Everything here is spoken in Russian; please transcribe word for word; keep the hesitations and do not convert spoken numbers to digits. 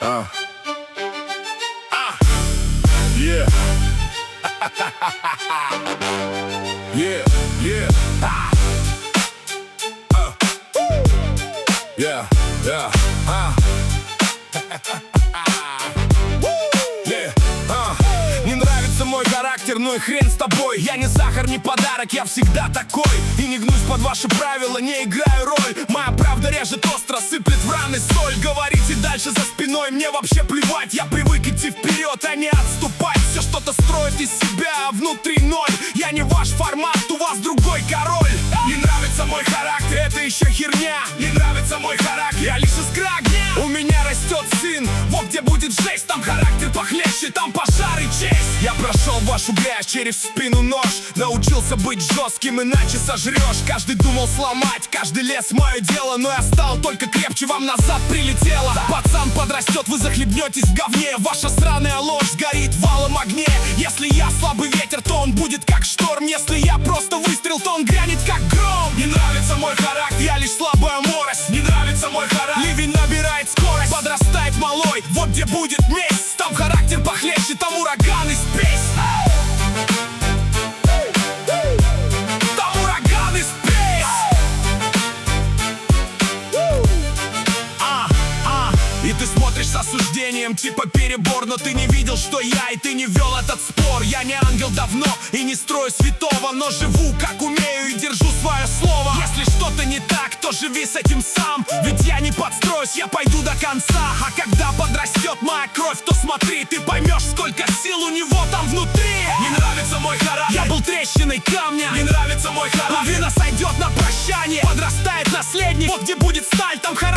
Uh. Uh. Yeah. Yeah, yeah. Ah. Uh. Yeah, yeah. Uh. Yeah. Uh. Не нравится мой характер, ну и хрен с тобой. Я не сахар, не подарок, я всегда такой. И не гнусь под ваши правила, не играю роль. Моя правда режет остро, сыплет в раны соль. Говорите дальше за спиной, мне вообще плевать. Я привык идти вперед, а не отступать. Все что-то строит из себя, а внутри ноль. Я не ваш формат, у вас другой король. Не нравится мой характер, это еще херня. Не нравится мой характер, я лишь искра огня. У меня растет сын, вот где будет жесть. Там характер похлеще, там пожар и честь. Я прошел вашу грязь, через спину нож. Научился быть жестким, иначе сожрешь. Каждый думал сломать, каждый лез мое дело. Но я стал только крепче, вам назад прилетело. Пацан подрастет, вы захлебнетесь в говне. Ваша сраная ложь сгорит в алом огне. Если я слабый ветер, то он будет как шторм. Если я просто выстрел, то он грянет как гром. Не нравится мой характер, я лишь слабая морось. Не нравится мой характер, ливень набирает скорость. Подрастает малой, вот где будет месть. Там характер похлеще, там ураган и спесь. Там ураган и спесь. а, а. И ты смотришь с осуждением, типа перебор. Но ты не видел, что я, и ты не вел этот спор. Я не ангел давно и не строю святого, но живу как умею и держу свое слово. Если что-то не так, то живи с этим сам. Ведь я не подстроюсь, я пойду до конца. А когда подрастет моя кровь, то смотри, ты поймешь, сколько сил у него там внутри. Не нравится мой характер, я был трещиной камня. Не нравится мой характер, лавина сойдет на прощание. Подрастает наследник, вот где будет сталь, там характер.